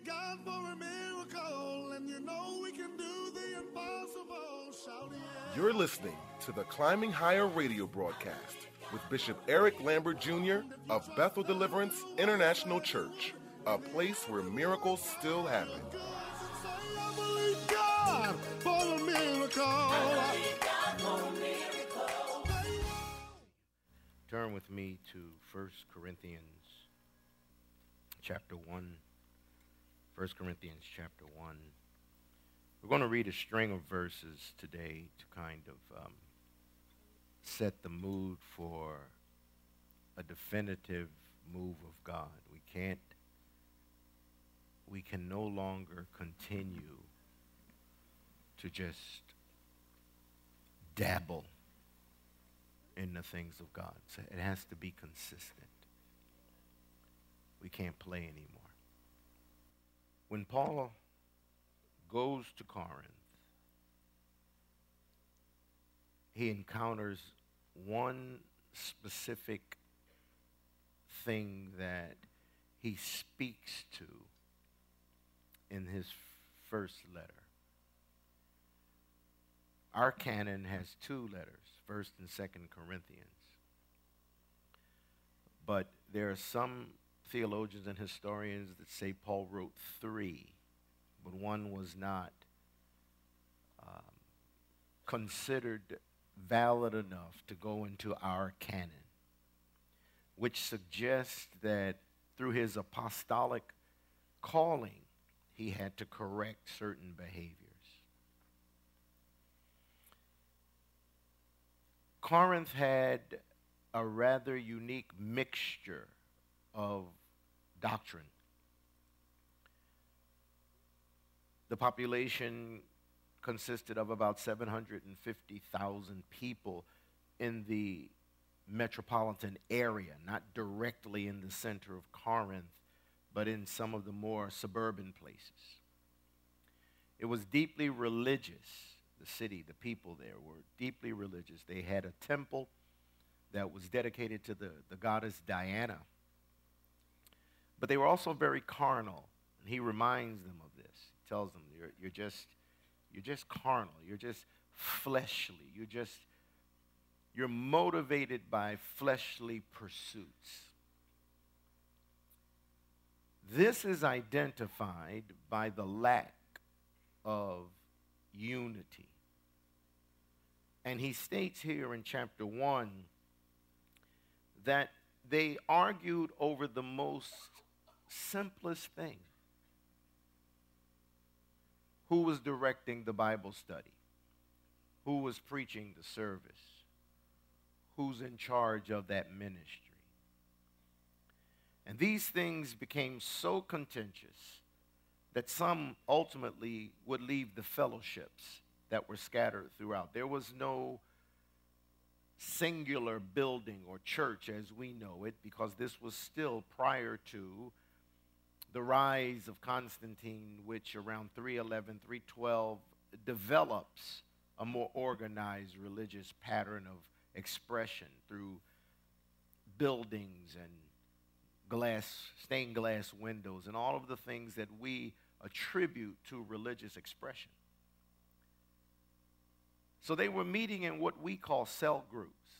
God for a miracle, and you know we can do the impossible. Shout yeah. You're listening to the Climbing Higher radio broadcast with Bishop Eric Lambert Jr. of Bethel Deliverance International Church, a place where miracles still happen. I believe God for a miracle. Turn with me to 1 Corinthians chapter 1. 1 Corinthians chapter 1. We're going to read a string of verses today to kind of set the mood for a definitive move of God. We can no longer continue to just dabble in the things of God. So it has to be consistent. We can't play anymore. When Paul goes to Corinth, he encounters one specific thing that he speaks to in his first letter. Our canon has two letters, 1st and 2nd Corinthians. But there are some theologians and historians that say Paul wrote 3, but one was not considered valid enough to go into our canon, which suggests that through his apostolic calling, he had to correct certain behaviors. Corinth had a rather unique mixture of doctrine. The population consisted of about 750,000 people in the metropolitan area, not directly in the center of Corinth, but in some of the more suburban places. It was deeply religious. The city, the people there were deeply religious. They had a temple that was dedicated to the goddess Diana. But they were also very carnal. And he reminds them of this. He tells them, you're just carnal. You're just fleshly. You're motivated by fleshly pursuits. This is identified by the lack of unity. And he states here in chapter 1 that they argued over the most simplest thing. Who was directing the Bible study? Who was preaching the service? Who's in charge of that ministry? And these things became so contentious that some ultimately would leave the fellowships that were scattered throughout. There was no singular building or church as we know it, because this was still prior to the rise of Constantine, which around 311, 312 develops a more organized religious pattern of expression through buildings and stained glass windows and all of the things that we attribute to religious expression. So they were meeting in what we call cell groups,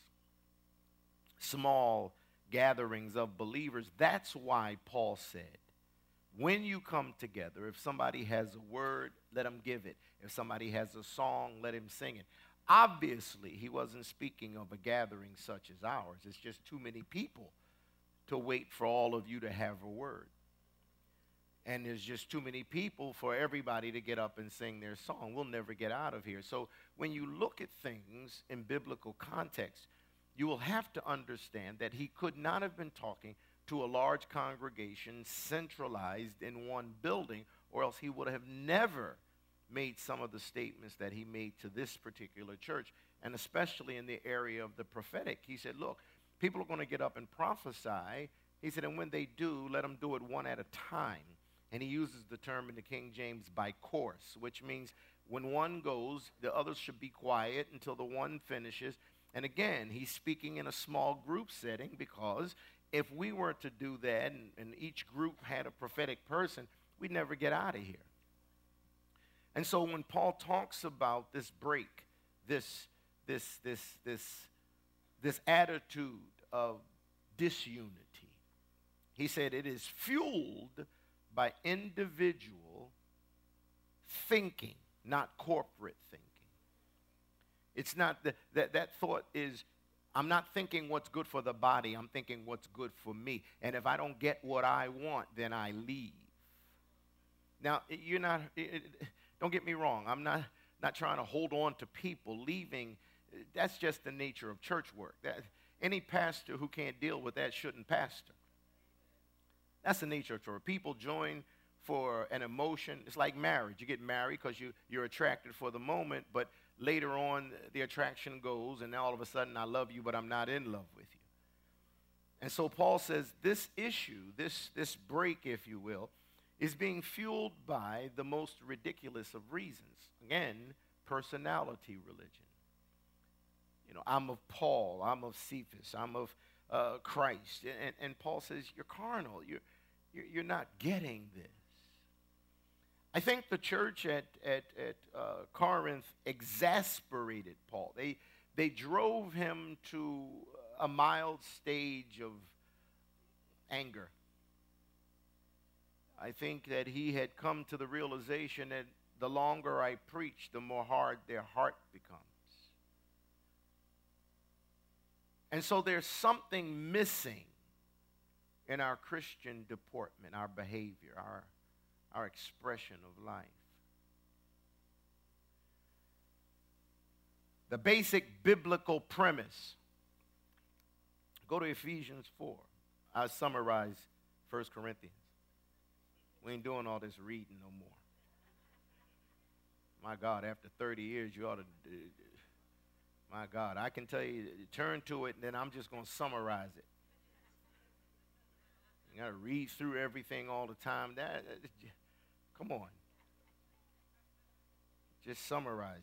small gatherings of believers. That's why Paul said, when you come together, if somebody has a word, let him give it. If somebody has a song, let him sing it. Obviously, he wasn't speaking of a gathering such as ours. It's just too many people to wait for all of you to have a word. And there's just too many people for everybody to get up and sing their song. We'll never get out of here. So when you look at things in biblical context, you will have to understand that he could not have been talking to a large congregation centralized in one building, or else he would have never made some of the statements that he made to this particular church, and especially in the area of the prophetic. He said, look, people are going to get up and prophesy. He said, and when they do, let them do it one at a time. And he uses the term in the King James by course, which means when one goes, the others should be quiet until the one finishes. And again, he's speaking in a small group setting, because if we were to do that and each group had a prophetic person, we'd never get out of here. And so when Paul talks about this break, this attitude of disunity, he said it is fueled by individual thinking, not corporate thinking. It's not that thought is, I'm not thinking what's good for the body, I'm thinking what's good for me. And if I don't get what I want, then I leave. Now, don't get me wrong, I'm not trying to hold on to people. Leaving, that's just the nature of church work. Any pastor who can't deal with that shouldn't pastor. That's the nature of church. People join for an emotion. It's like marriage. You get married because you're attracted for the moment, but later on the attraction goes, and now all of a sudden I love you, but I'm not in love with you. And so Paul says this issue, this break, if you will, is being fueled by the most ridiculous of reasons. Again, personality religion. You know, I'm of Paul, I'm of Cephas, I'm of Christ. And Paul says, you're carnal. You're not getting this. I think the church at Corinth exasperated Paul. They drove him to a mild stage of anger. I think that he had come to the realization that the longer I preach, the more hard their heart becomes. And so there's something missing in our Christian deportment, our behavior, our expression of life. The basic biblical premise. Go to Ephesians 4. I summarize 1 Corinthians. We ain't doing all this reading no more. My God, after 30 years, you ought to... My God, I can tell you, turn to it, and then I'm just going to summarize it. You got to read through everything all the time. Come on. Just summarize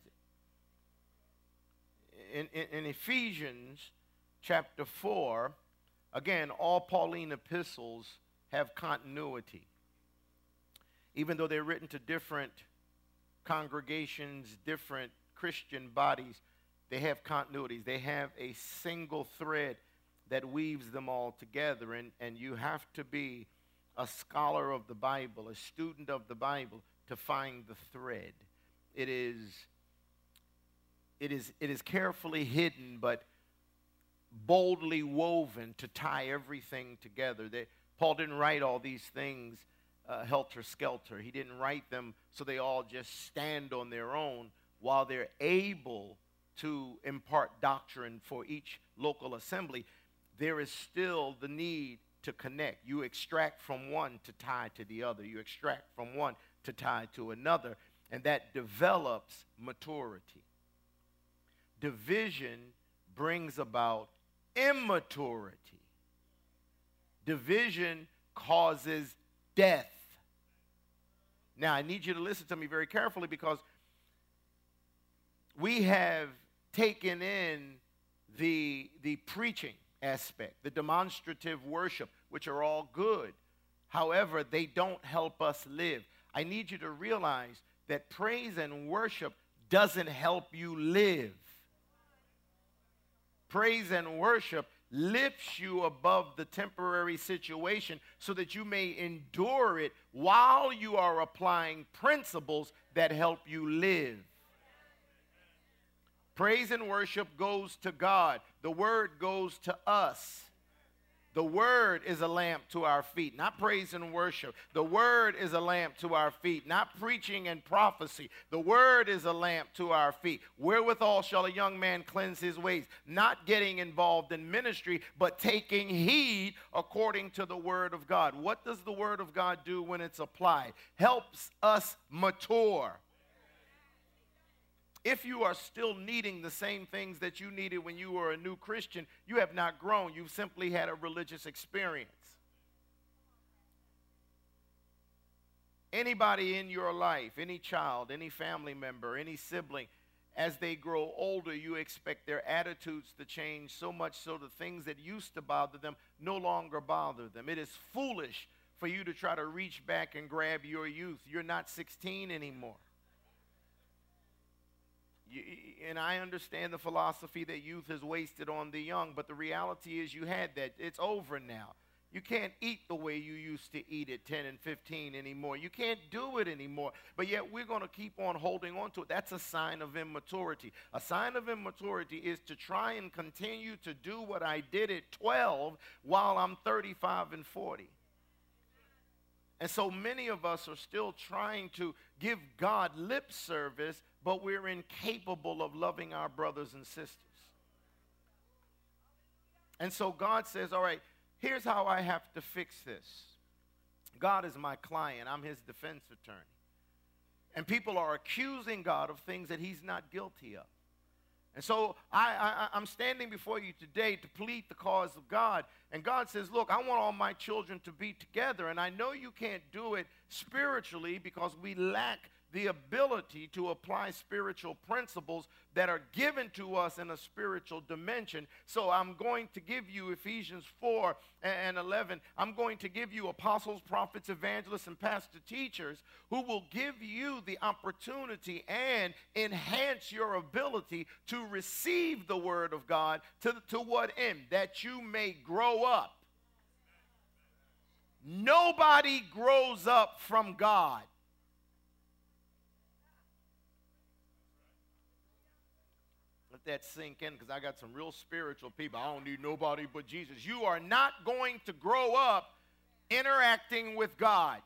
it. In Ephesians chapter 4, again, all Pauline epistles have continuity. Even though they're written to different congregations, different Christian bodies, they have continuities. They have a single thread that weaves them all together. And you have to be a scholar of the Bible, a student of the Bible, to find the thread. It is carefully hidden, but boldly woven to tie everything together. Paul didn't write all these things helter-skelter. He didn't write them so they all just stand on their own. While they're able to impart doctrine for each local assembly, there is still the need to connect. You extract from one to tie to the other. You extract from one to tie to another, and that develops maturity. Division brings about immaturity. Division causes death. Now, I need you to listen to me very carefully, because we have taken in the preaching aspect, the demonstrative worship, which are all good. However, they don't help us live. I need you to realize that praise and worship doesn't help you live. Praise and worship lifts you above the temporary situation so that you may endure it while you are applying principles that help you live. Praise and worship goes to God. The word goes to us. The word is a lamp to our feet, not praise and worship. The word is a lamp to our feet, not preaching and prophecy. The word is a lamp to our feet. Wherewithal shall a young man cleanse his ways? Not getting involved in ministry, but taking heed according to the word of God. What does the word of God do when it's applied? Helps us mature. If you are still needing the same things that you needed when you were a new Christian, you have not grown. You've simply had a religious experience. Anybody in your life, any child, any family member, any sibling, as they grow older, you expect their attitudes to change so much so the things that used to bother them no longer bother them. It is foolish for you to try to reach back and grab your youth. You're not 16 anymore. And I understand the philosophy that youth is wasted on the young, but the reality is you had that. It's over now. You can't eat the way you used to eat at 10 and 15 anymore. You can't do it anymore. But yet we're going to keep on holding on to it. That's a sign of immaturity. A sign of immaturity is to try and continue to do what I did at 12 while I'm 35 and 40. And so many of us are still trying to give God lip service, but we're incapable of loving our brothers and sisters. And so God says, all right, here's how I have to fix this. God is my client. I'm his defense attorney. And people are accusing God of things that he's not guilty of. And so I'm standing before you today to plead the cause of God. And God says, look, I want all my children to be together. And I know you can't do it spiritually because we lack the ability to apply spiritual principles that are given to us in a spiritual dimension. So I'm going to give you Ephesians 4 and 11. I'm going to give you apostles, prophets, evangelists, and pastor teachers who will give you the opportunity and enhance your ability to receive the word of God. To what end? That you may grow up. Nobody grows up from God. That sink in, because I got some real spiritual people. I don't need nobody but Jesus. You are not going to grow up interacting with God.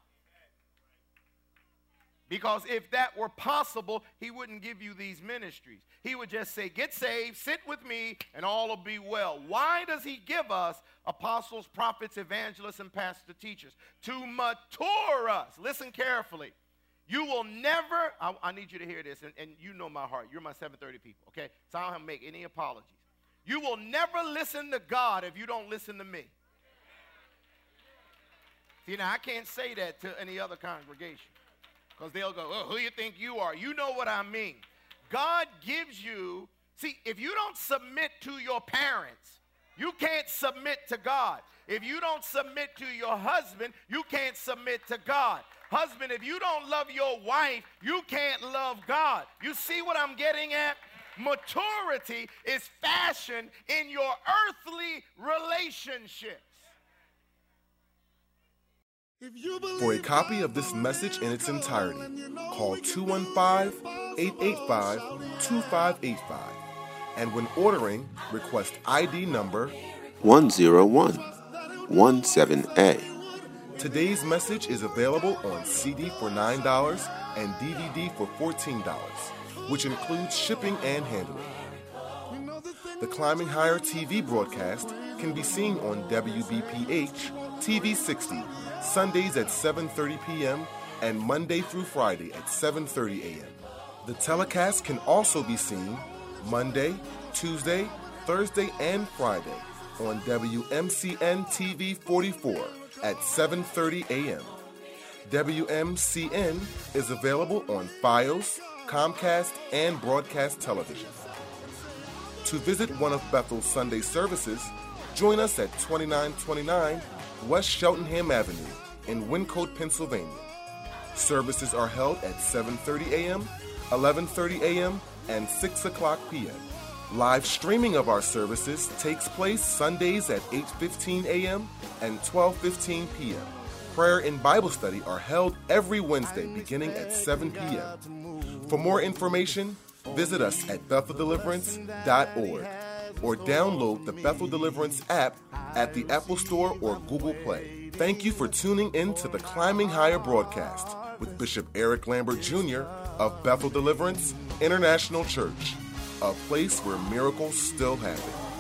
Because if that were possible, he wouldn't give you these ministries. He would just say, get saved, sit with me, and all will be well. Why does he give us apostles, prophets, evangelists, and pastor teachers? To mature us. Listen carefully. You will never, I need you to hear this, and you know my heart. You're my 730 people, okay? So I don't have to make any apologies. You will never listen to God if you don't listen to me. See, now I can't say that to any other congregation because they'll go, oh, who do you think you are? You know what I mean. God gives you, see, if you don't submit to your parents, you can't submit to God. If you don't submit to your husband, you can't submit to God. Husband, if you don't love your wife, you can't love God. You see what I'm getting at? Maturity is fashioned in your earthly relationships. For a copy of this message in its entirety, call 215-885-2585. And when ordering, request ID number 10117A. Today's message is available on CD for $9 and DVD for $14, which includes shipping and handling. The Climbing Higher TV broadcast can be seen on WBPH TV 60, Sundays at 7:30 p.m. and Monday through Friday at 7:30 a.m. The telecast can also be seen Monday, Tuesday, Thursday, and Friday on WMCN TV 44 at 7:30 a.m. WMCN is available on Fios, Comcast, and Broadcast Television. To visit one of Bethel's Sunday services, join us at 2929 West Cheltenham Avenue in Wyncote, Pennsylvania. Services are held at 7:30 a.m., 11:30 a.m., and 6 o'clock p.m. Live streaming of our services takes place Sundays at 8:15 a.m. and 12:15 p.m. Prayer and Bible study are held every Wednesday beginning at 7 p.m. For more information, visit us at BethelDeliverance.org or download the Bethel Deliverance app at the Apple Store or Google Play. Thank you for tuning in to the Climbing Higher broadcast with Bishop Eric Lambert Jr. of Bethel Deliverance International Church, a place where miracles still happen.